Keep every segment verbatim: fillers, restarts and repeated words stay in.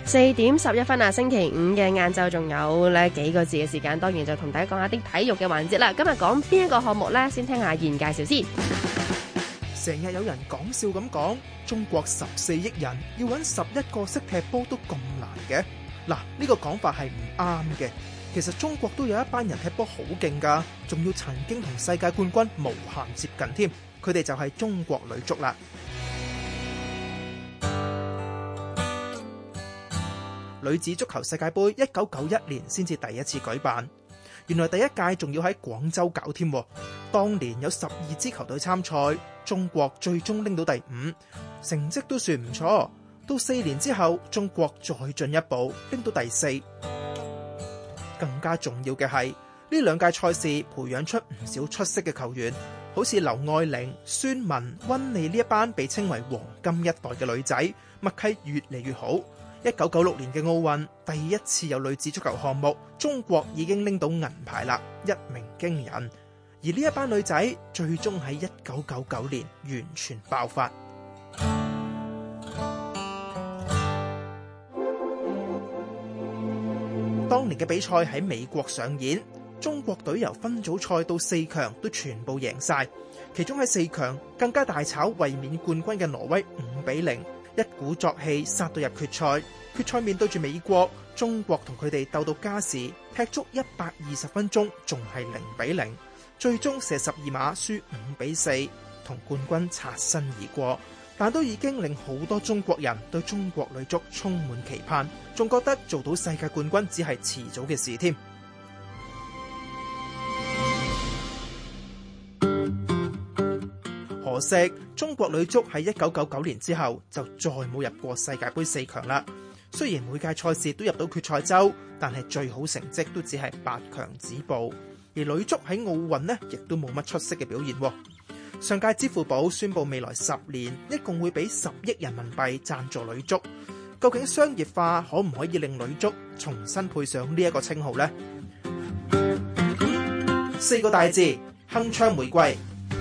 四點十一分啊，星期五嘅晏晝仲有呢幾個字嘅時間，當然就同大家講下啲體育嘅環節啦。今日講邊一個項目呢？先聽下燕介紹先。 成日有人講笑咁講，中國十四億人要揾十一個識踢波都咁難嘅。嗱，呢個講法係唔啱嘅。其實中國都有一班人踢波好勁噶，仲要曾經同世界冠軍無限接近添。佢哋就係中國女足啦。女子足球世界盃一九九一年先至第一次舉辦，原來第一屆仲要喺廣州搞添。當年有十二支球隊參賽，中國最終拎到第五，成績都算唔錯。到四年之後，中國再進一步拎到第四。更加重要嘅係，呢兩屆賽事培養出唔少出色嘅球員，好似劉愛玲、孫雯、溫妮呢一班被稱為黃金一代嘅女仔，默契越嚟越好。一九九六年嘅奧運第一次有女子足球項目，中國已經拎到銀牌啦，一鳴驚人。而呢一班女仔最終喺一九九九年完全爆發。當年嘅比賽喺美國上演，中國隊由分組賽到四強都全部贏晒，其中喺四強更加大炒衛冕冠軍嘅挪威五比零。一鼓作氣殺到入決賽，決賽面對住美國，中國同佢哋鬥到加時，踢足一百二十分鐘，仲係零比零，最終射十二碼輸五比四，同冠軍擦身而過。但都已經令好多中國人對中國女足充滿期盼，仲覺得做到世界冠軍只係遲早嘅事添。可惜中國女足喺一九九九年之後就再冇入過世界盃四強啦。雖然每屆賽事都入到決賽周，但係最好成績都只係八強止步。而女足喺奧運呢，亦都冇乜出色嘅表現。上屆支付寶宣布未來十年一共會俾十億人民幣贊助女足，究竟商業化可唔可以令女足重新配上呢一個稱號呢？四個大字：鏗鏘玫瑰。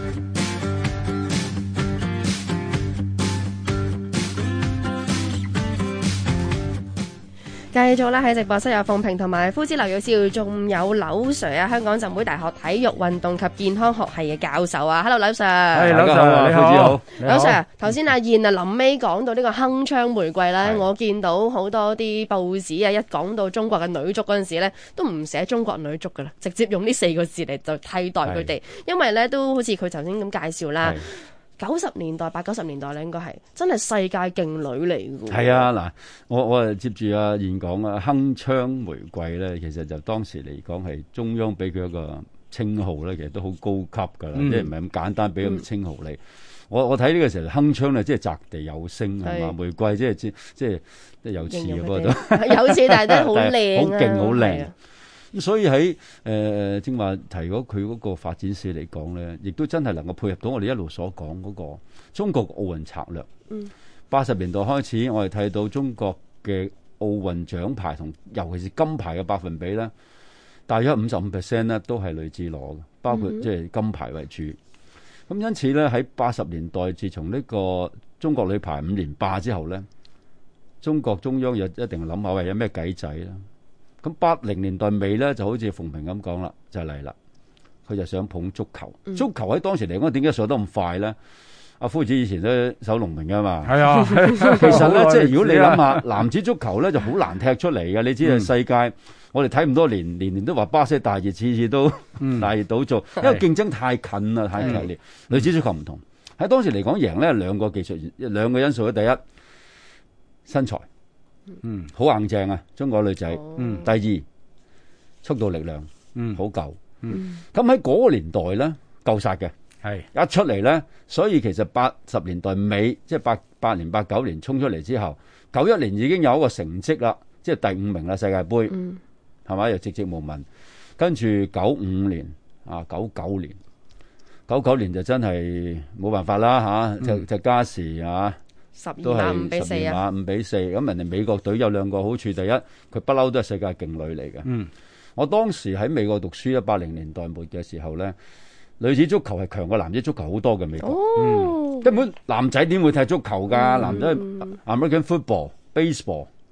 繼續啦，喺直播室有鳳萍同埋夫子劉耀少，仲有柳 Sir 啊，香港浸會大學體育運動及健康學系嘅教授啊。Hello， 柳 Sir。 係柳 Sir，你好。 柳 Sir， 頭先阿燕啊，臨尾講到呢個鏗鏘玫瑰咧，我見到好多啲報紙啊，一講到中國嘅女足嗰陣時咧，都唔寫中國女足噶啦，直接用呢四個字嚟就替代佢哋，因為咧都好似佢頭先咁介紹啦。九十年代、八九十年代咧，應該係真係世界勁女嚟嘅。係啊，嗱，我我接住阿燕講啊，鏗鏘玫瑰咧，其實就當時嚟講係中央俾佢一個稱號咧，其實都好高級㗎啦，嗯、即係唔係咁簡單俾咁稱號你。嗯、我我睇呢個時候鏗鏘咧，即係擲地有聲係嘛，玫瑰即係即即係即係有刺嘅嗰度， 有刺但係都好靚， 好勁好靚。咁所以喺誒正話提嗰佢嗰個發展史嚟講咧，亦都真係能夠配合到我哋一路所講嗰個中國奧運策略。嗯，八十年代開始，我哋睇到中國嘅奧運獎牌同尤其是金牌嘅百分比咧，大約五十五 percent 咧都係女子攞嘅，包括即係金牌為主。咁、嗯、因此咧喺八十年代，自從呢個中國女排五連霸之後咧，中國中央又一定諗下喂有咩計仔啦。咁八零年代尾咧，就好似鳳萍咁講啦，就嚟啦。佢就想捧足球，嗯、足球喺當時嚟講點解上得咁快咧？阿夫子以前都守農民噶嘛，係啊。其實咧，即係如果你諗下，男子足球咧就好難踢出嚟嘅。你知道世界，嗯、我哋睇咁多年，年年都話巴西大熱，次次都大熱倒灶，嗯、因為競爭太近啦，太劇烈。嗯、女子足球唔同，喺當時嚟講贏咧兩個技術，兩個因素。第一，身材。嗯，好硬淨啊！中國女仔，嗯，第二速度力量，嗯，好夠，嗯，咁喺嗰個年代咧，夠殺嘅，係一出嚟咧，所以其實八十年代尾，即係八八年、八九年衝出嚟之後，九一年已經有一個成績啦，即係第五名啦，世界盃，嗯，係咪又寂寂無聞？跟住九五年啊，九九年，九九年就真係冇辦法啦吓，就就加時啊。十二碼五比四啊！五比四，咁人哋美國隊有兩個好處，第一佢不嬲都係世界勁女嚟嘅。嗯，我當時喺美國讀書啊，八零年代末嘅時候咧，女子足球係強過男子足球好多嘅美國。哦，嗯、根本男仔點會踢足球㗎？嗯、男仔 American football、baseball，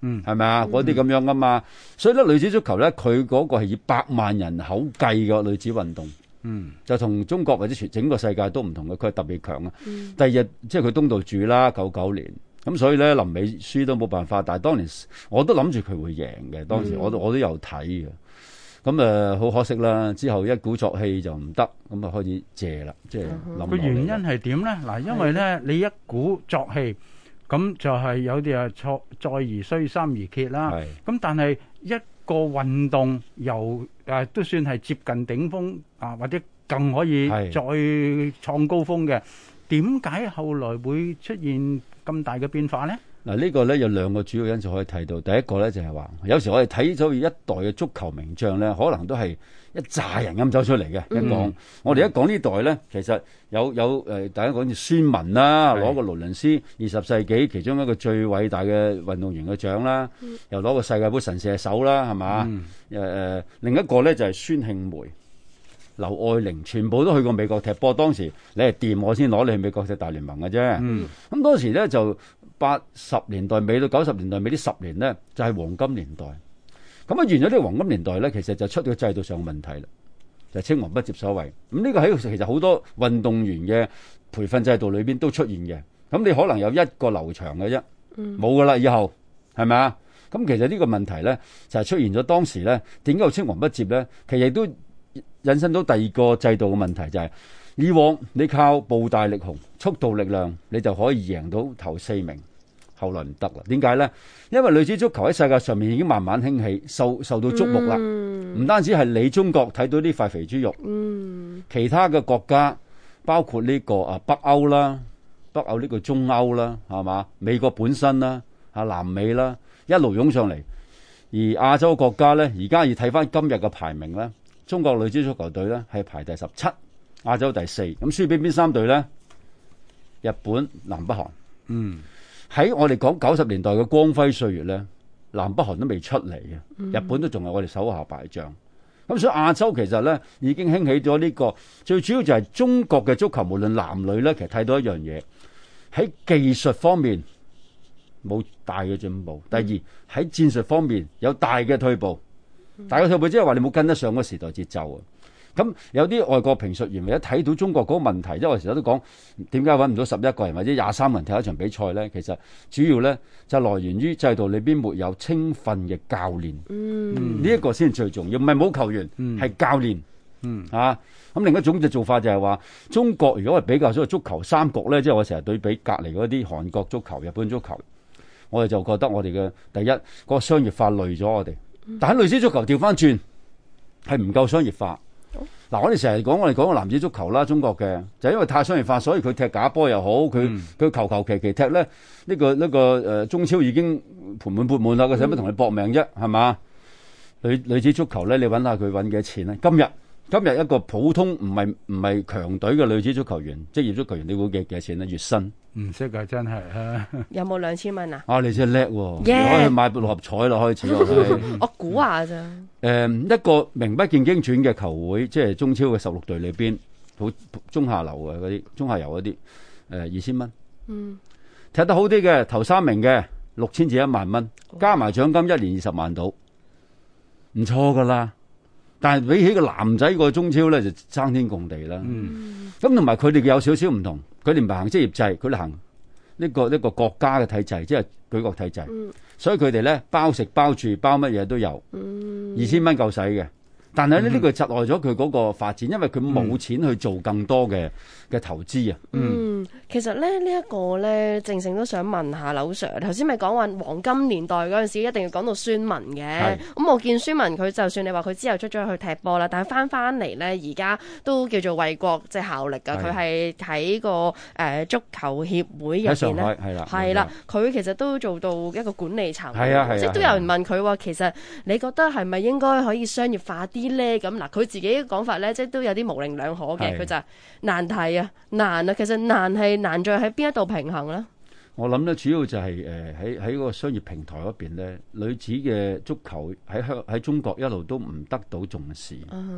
嗯，係咪啊？嗰啲咁樣噶嘛，所以咧女子足球咧，佢嗰個係以百萬人口計嘅女子運動，嗯，就同中國或者全整個世界都唔同嘅，佢係特別強啊。嗯、第二日即係佢東道主啦，九九年，咁所以咧臨尾輸都冇辦法，但係當年我都諗住佢會贏嘅，當時我都我都有睇嘅。咁誒好可惜啦！之後一鼓作氣就唔得，咁啊開始借啦，即係諗。 個原因係點咧？嗱，因為咧你一鼓作氣，咁就係有啲啊錯再而衰，三而竭啦。咁但係一個運動由誒都算係接近頂峰啊，或者更可以再創高峰嘅，點解後來會出現咁大嘅變化咧？ 嗱，呢個咧有兩個主要因素可以睇到。第一個咧就係話，有時我哋睇咗一代嘅足球名將咧，可能都係一紮人咁走出嚟嘅。一講、嗯、我哋一講呢代咧，其實有有誒，大家講住孫文啦，攞個勞倫斯二十世紀其中一個最偉大嘅運動員嘅獎啦，嗯、又攞個世界盃神射手啦，係嘛？誒、嗯呃、另一個咧就係孫慶梅、劉愛玲，全部都去過美國踢波。當時你係掂我先攞你去美國踢大聯盟嘅啫。咁、嗯、當時咧就八十年代尾到九十年代尾呢十年咧，就係、是、黃金年代。咁啊完咗呢個黃金年代咧，其實就出咗制度上嘅問題啦，就青黃不接所謂。咁呢個喺其實好多運動員嘅培訓制度裏邊都出現嘅。咁你可能有一個流場嘅啫，冇噶啦，以後係咪啊？咁其實呢個問題咧就係、是、出現咗當時咧，點解有青黃不接咧？其實亦都引申到第二個制度嘅問題，就係、是、以往你靠步大力雄、速度力量，你就可以贏到頭四名。後來唔得啦，點解咧？因為女子足球喺世界上面已經慢慢興起，受受到矚目啦。唔、嗯、單止係你中國睇到呢塊肥豬肉，嗯、其他嘅國家包括呢個啊北歐啦、北歐呢個中歐啦，係嘛？美國本身啦、啊南美啦，一路湧上嚟。而亞洲國家咧，而家要睇翻今日嘅排名咧，中國女子足球隊咧係排第十七，亞洲第四。咁輸俾邊三隊咧？日本、南北韓。嗯。喺我哋講九十年代嘅光輝歲月咧，南北韓都未出嚟嘅，日本都仲係我哋手下敗將。咁所以亞洲其實咧已經興起咗呢個，最主要就係中國嘅足球，無論男女咧，其實睇到一樣嘢，喺技術方面冇大嘅進步。第二喺戰術方面有大嘅退步，大嘅退步即係話你冇跟得上個時代節奏啊。咁有啲外國評述員一睇到中國嗰個問題，即係我成日都講點解揾唔到十一個人或者廿三個人踢一場比賽咧？其實主要咧就來源於制度裏邊沒有青訓嘅教練，嗯，呢一個先最重要，唔係冇球員，係、嗯、教練，嗯啊。咁另一種嘅做法就係話，中國如果係比較咗足球三國咧，即係我成日對比隔離嗰啲韓國足球、日本足球，我哋就覺得我哋嘅第一、嗰個商業化累咗我哋，但喺女子足球調翻轉係唔夠商業化。嗱，我哋成日講我哋講個男子足球啦，中國嘅就係、因為太商業化，所以佢踢假波又好，佢佢求求其其踢咧，呢、呢個呢、呢個誒、呃、中超已經盆滿缽滿啦，佢使乜同你搏命啫？係嘛？女女子足球咧，你揾下佢揾幾多錢咧？今日今日一個普通唔係唔係強隊嘅女子足球員，職業足球員，你估幾幾多錢咧？月薪？唔識㗎，真係啊！ 有冇兩千蚊啊？ 啊，你真係叻喎！你可以去買六合彩啦，開始我我估下咋？ 誒，一個名不見經傳嘅球會，即係中超嘅十六隊裏邊，好中下流嘅嗰啲，中下游嗰啲，誒、呃，二千蚊。嗯，踢得好啲嘅頭三名嘅六千至一萬蚊，加埋獎金一年二十萬到，唔錯噶啦。但係比起個男仔個中超咧，就爭天共地啦。嗯，咁同埋佢哋有少少唔同。佢哋唔係行職業制，佢哋行呢個呢個國家嘅體制，即係舉國體制。嗯、所以佢哋咧包食包住包乜嘢都有，嗯、二千蚊夠使嘅。但係咧呢、嗯、個窒礙咗佢嗰個發展，因為佢冇錢去做更多嘅嘅投資啊。 嗯，嗯其實咧呢一、這個咧，正正都想問下劉 Sir，頭先咪講話黃金年代嗰陣時，一定要講到孫文嘅。咁、嗯、我見孫文佢就算你話佢之後出咗去踢波啦，但係翻翻嚟咧，而家都叫做為國即係效力㗎。佢係喺個誒、呃、足球協會入邊咧，係啦，係啦，佢其實都做到一個管理層。係啊係啊，即係都有人問佢話，其實你覺得係咪應該可以商業化啲？咧咁嗱，佢自己嘅講法咧，即係都有啲模棱兩可嘅。佢就係難題啊，難啊。其實難係難在喺邊一度平衡咧？ 我諗咧，主要就係誒喺喺個商業平台嗰邊咧，女子嘅足球喺香喺中國一路都唔得到重視，uh huh.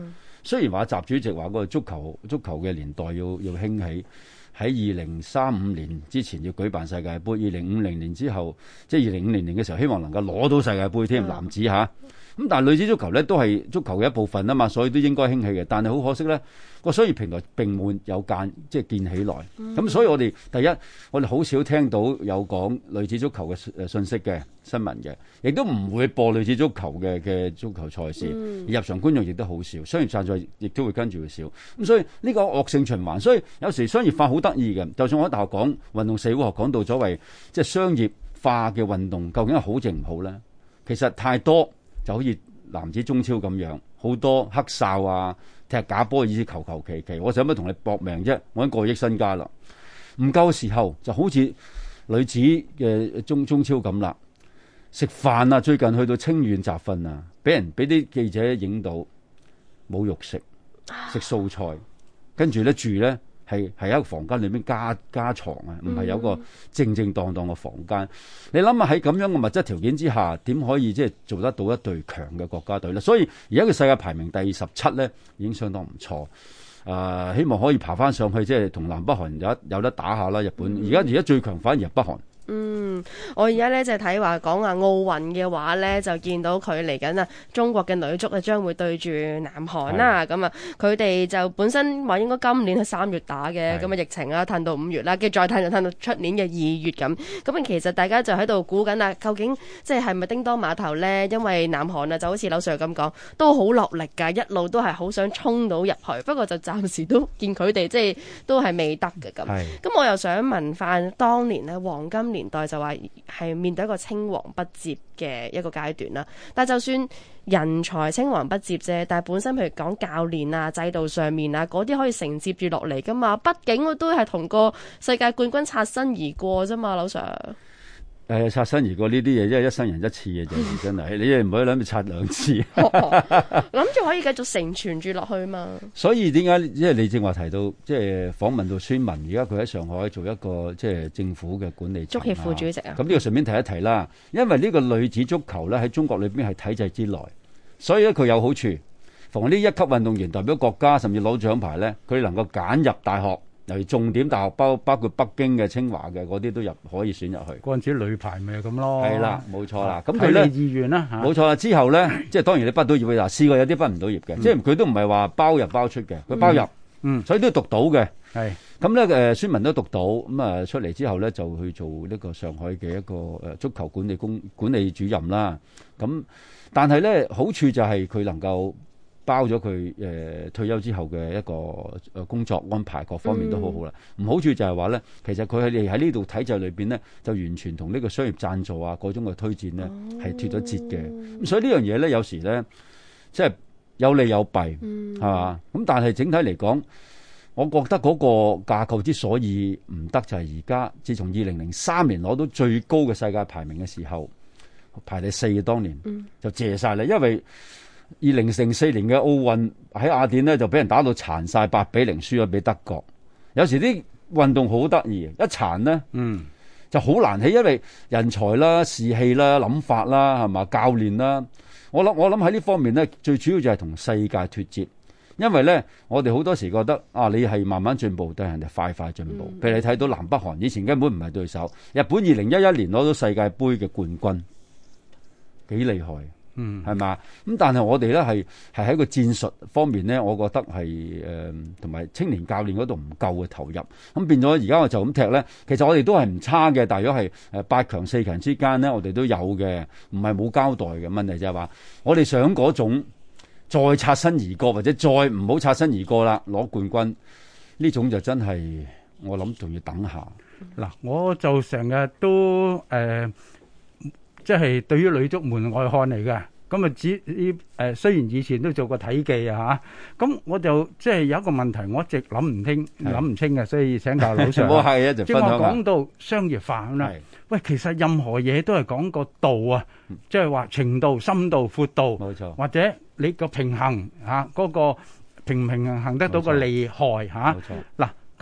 雖然話習主席話個足球足球嘅年代要要興起，喺二零三五年之前要舉辦世界盃，二零五零年之後，即係二零五零年嘅時候，希望能夠攞到世界盃添，男子嚇。咁但係女子足球咧都係足球嘅一部分啊嘛，所以都應該興起嘅。但係好可惜咧，個商業平台並沒有間即係建起來。咁、嗯、所以我哋第一，我哋好少聽到有講女子足球嘅誒信息嘅新聞嘅，亦都唔會播女子足球嘅嘅足球賽事。嗯、入場觀眾亦都好少，商業贊助亦都會跟住會少。咁所以呢個惡性循環。所以有時商業化好得意嘅，就算我喺大學講運動社會學講到所謂即係商業化嘅運動，究竟係好定唔好咧？其實太多。就好似男子中超咁樣，好多黑哨啊、踢假波，以至求求其其。我想乜同你搏命啫？我已經過億身家啦，唔夠時候就好似女子嘅中中超咁啦。食飯啊，最近去到清遠集訓啊，俾人俾啲記者影到冇肉食，食素菜，跟住咧住咧。係係一個房間裏面加加床啊，唔係有個正正當當嘅房間。嗯、你諗下喺咁樣嘅物質條件之下，點可以即係做得到一隊強嘅國家隊咧？所以而家嘅世界排名第十七咧，已經相當唔錯。誒、呃，希望可以爬翻上去，即係同南北韓有有得打下啦。日本而家而家最強反而係北韓。 嗯，我而家咧就睇話講啊奧運嘅話咧，就見到佢嚟緊啊，中國嘅女足啊將會對住南韓啦。咁啊，佢哋就本身話應該今年係三月打嘅，咁啊疫情啊褪到五月啦，跟住再褪就褪到出年嘅二月咁。咁啊，其實大家就喺度估緊啦，究竟即係係咪叮當碼頭咧？因為南韓啊就好似劉 Sir 咁講，都好落力㗎，一路都係好想衝到入去。不過就暫時都見佢哋即係都係未得嘅咁。咁我又想問翻當年咧黃金年代就話係面對一個青黃不接嘅一個階段啦，但係就算人才青黃不接啫，但係本身譬如講教練啊、制度上面啊嗰啲可以承接住落嚟噶嘛，畢竟我都係同個世界冠軍擦身而過啫嘛，劉 Sir。 誒，擦身而過呢啲嘢，因為一生人一次嘅啫，真係你唔可以諗住擦兩次， 諗住可以繼續承傳住落去嘛。所以點解？因為你正話提到，即係訪問到孫文，而家佢喺上海做一個即係政府嘅管理層、啊、 足協副主席啊。 咁呢個順便提一提啦，因為呢個女子足球咧喺中國裏邊係體制之內，所以咧佢有好處。逢呢一級運動員代表國家甚至攞獎牌咧，佢能夠揀入大學。例如重點大學包包括北京嘅、清華嘅嗰啲都入可以選入去。 嗰陣時女排咪咁咯。 係啦，冇錯啦。咁佢咧意願啦嚇。 冇錯啦。之後咧，即係當然你畢到業嗱，試過有啲畢唔到業嘅，嗯、即係佢都唔係話包入包出嘅，佢包入，嗯，所以都要讀到嘅。係咁咧，誒孫文都讀到，咁啊出嚟之後咧就去做呢個上海嘅一個誒足球管理公管理主任啦。咁但係咧好處就係佢能夠。包咗佢誒退休之後嘅一個誒工作安排，各方面都好好啦。唔、嗯、好處就係話咧，其實佢哋喺呢度體制裏邊咧，就完全同呢個商業贊助啊嗰種嘅推薦咧係脫咗節嘅。咁、嗯、所以呢樣嘢咧，有時咧即係有利有弊，係嘛、嗯？咁但係整體嚟講，我覺得嗰個架構之所以唔得，就係而家自從二零零三年攞到最高嘅世界排名嘅時候，排第四嘅當年、嗯、就謝晒啦，因為。二零零四年嘅奧運喺雅典咧就俾人打到殘晒，八比零輸咗俾德國。有時啲運動好得意，一殘呢，嗯，就好難起，因為人才啦、士氣啦、諗法啦，係嘛，教練啦。我諗我諗喺呢方面咧，最主要就係同世界脫節。因為咧，我哋好多時覺得啊，你係慢慢進步，對人哋快快進步。譬、嗯、如你睇到南北韓以前根本唔係對手，日本二零一一年攞到世界盃嘅冠軍，幾厲害。嗯，係嘛？咁但係我哋咧係係喺個戰術方面咧，我覺得係誒同埋青年教練嗰度唔夠嘅投入，咁變咗而家我就咁踢咧。其實我哋都係唔差嘅，大約係誒八強四強之間咧，我哋都有嘅，唔係冇交代嘅。問題就係話，我哋想嗰種再擦身而過，或者再唔好擦身而過啦，攞冠軍呢種就真係我諗仲要等下。 嗱，我就成日都誒。呃即係對於女足門外漢嚟嘅，咁啊只誒雖然以前都做過體技啊嚇，咁我就即係有一個問題，我一直諗唔清諗唔清嘅，所以請教劉 Sir。 冇係啊，就分享下。 即係我講到商業化咁啦，喂，其實任何嘢都係講個度啊，即係話程度、深度、闊度，冇錯，或者你個平衡嚇嗰個平唔平衡得到個利害嚇。冇錯。嗱，咁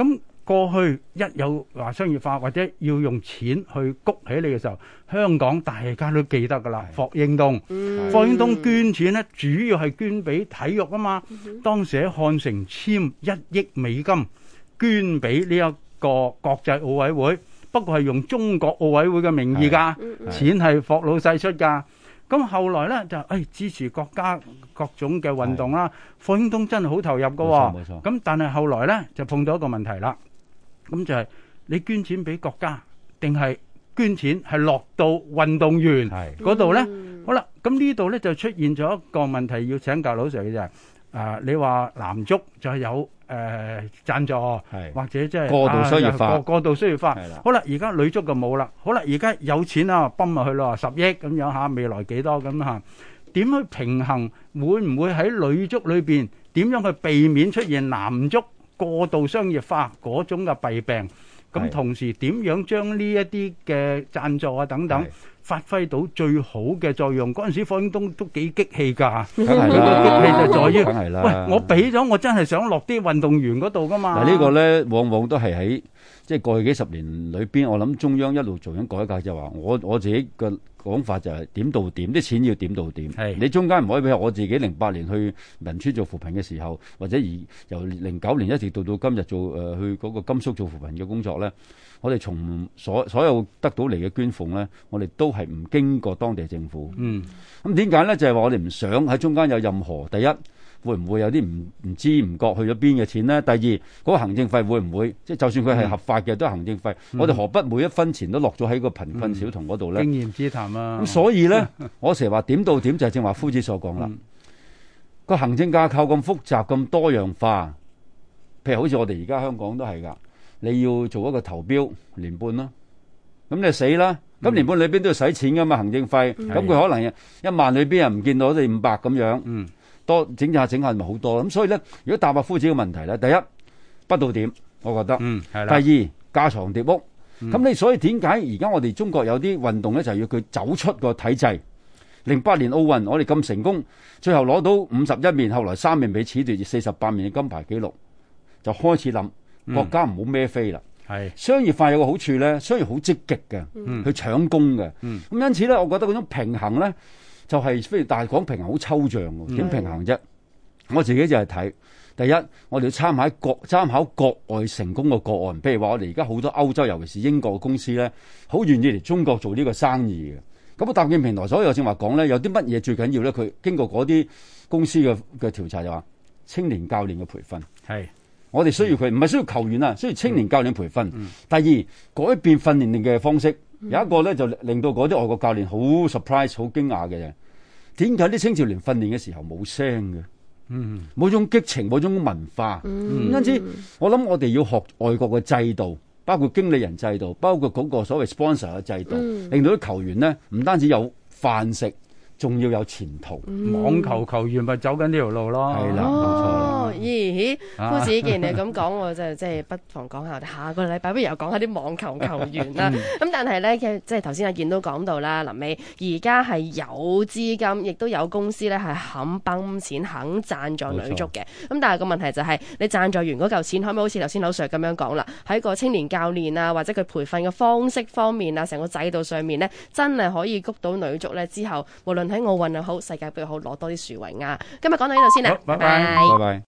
過去一有話商業化或者要用錢去谷起嚟嘅時候，香港大家都記得㗎啦。霍英東， 嗯、 霍英東捐錢咧，主要係捐俾體育啊嘛。 嗯、 當時喺漢城簽一億美金捐俾呢一個國際奧委會，不過係用中國奧委會嘅名義㗎，錢係霍老細出㗎。咁後來咧就誒、哎、支持國家各種嘅運動啦。霍英東真係好投入㗎喎。冇錯。咁但係後來咧就碰到一個問題啦。咁就係你捐錢俾國家，定係捐錢係落到運動員嗰度咧？好啦，咁呢度咧就出現咗一個問題，要請教老 Sir 嘅就係，啊，你話男足就係有誒贊助，或者即係過度商業化， 過過度商業化。好啦，而家女足就冇啦。好啦，而家有錢啊，泵落去咯，十億咁樣嚇，未來幾多咁嚇？點去平衡？會唔會喺女足裏邊點樣去避免出現男足過度商業化嗰種嘅弊病？咁同時點樣將呢一啲嘅贊助啊等等發揮到最好嘅作用？嗰陣時霍英東都幾激氣㗎，佢個激氣就在於，喂，我俾咗我真係想落啲運動員嗰度㗎嘛。 嗱，呢個咧往往都係喺即係過去幾十年裏邊，我諗中央一路做緊改革，就話我我自己嘅講法就係點到點，啲錢要點到點。係你中間唔可以俾我自己零八年去仁川做扶貧嘅時候，或者而由零九年一直到到今日做誒、呃、去嗰個甘肅做扶貧嘅工作咧，我哋從所所有得到嚟嘅捐款咧，我哋都係唔經過當地政府。嗯，咁點解咧？就係、是、話我哋唔想喺中間有任何第一。會唔會有啲唔唔知唔覺去咗邊嘅錢呢？第二，嗰、那個行政費會唔會即係就算佢係合法嘅、嗯、都係行政費？嗯、我哋何不每一分錢都落咗喺個貧困小童嗰度呢？ 經驗之談啊！ 咁所以呢，我成日話點到點就係正話夫子所講啦。個、嗯、行政架構咁複雜咁多樣化，譬如好似我哋而家香港都係㗎，你要做一個投標年半啦，咁你死啦！咁、嗯、年半裏邊都要使錢㗎嘛，行政費，咁佢、嗯、可能一萬裏邊又唔見到你五百咁樣。嗯多整下整下咪好多咁，所以咧，如果答白夫子嘅問題咧，第一不到點，我覺得，嗯，係啦。第二架床疊屋，咁、嗯、你所以點解而家我哋中國有啲運動咧，就係要佢走出個體制。零八年奧運我哋咁成功，最後攞到五十一面，後來三面被褫奪四十八面嘅金牌紀錄，就開始諗國家唔好孭飛啦。係、嗯、商業化有個好處咧，商業好積極嘅，嗯、去搶功嘅，咁、嗯、因此咧，我覺得嗰種平衡咧。就係、是，譬如但係講平衡好抽象喎，點平衡啫？我自己就係睇第一，我哋要參考國參考國外成功嘅個案，譬如話我哋而家好多歐洲，尤其是英國嘅公司咧，好願意嚟中國做呢個生意嘅。咁啊，搭建平台，所以我正話講咧，有啲乜嘢最緊要咧？佢經過嗰啲公司嘅嘅調查就話，青年教練嘅培訓係我哋需要佢，唔係需要球員啊，需要青年教練培訓。嗯、第二，改變訓練嘅方式。有一個咧就令到嗰啲外國教練好 surprise 好驚訝嘅啫，點解啲青少年訓練嘅時候冇聲嘅？嗯，冇種激情，冇種文化。嗯，因此我諗我哋要學外國嘅制度，包括經理人制度，包括嗰個所謂 sponsor 嘅制度，嗯、令到啲球員咧唔單止有飯食，仲要有前途。 嗯、網球球員咪走緊呢條路咯。係啦，冇錯啦。 咦，夫子，既然你咁講，我就即係不妨講下，下個禮拜不如又講下啲網球球員啦。咁但係咧，即係頭先阿健都講到啦，臨尾而家係有資金，亦都有公司咧係肯泵錢、肯贊助女足嘅。咁但係個問題就係、是，你贊助完嗰嚿錢，可唔可以好似頭先老 Sir 咁樣講啦？喺個青年教練啊，或者佢培訓嘅方式方面啊，成個制度上面咧，真係可以谷到女足咧之後，無論喺奧運又好、世界盃又好，攞多啲殊榮啊！今日講到呢度先啦，拜拜。拜拜。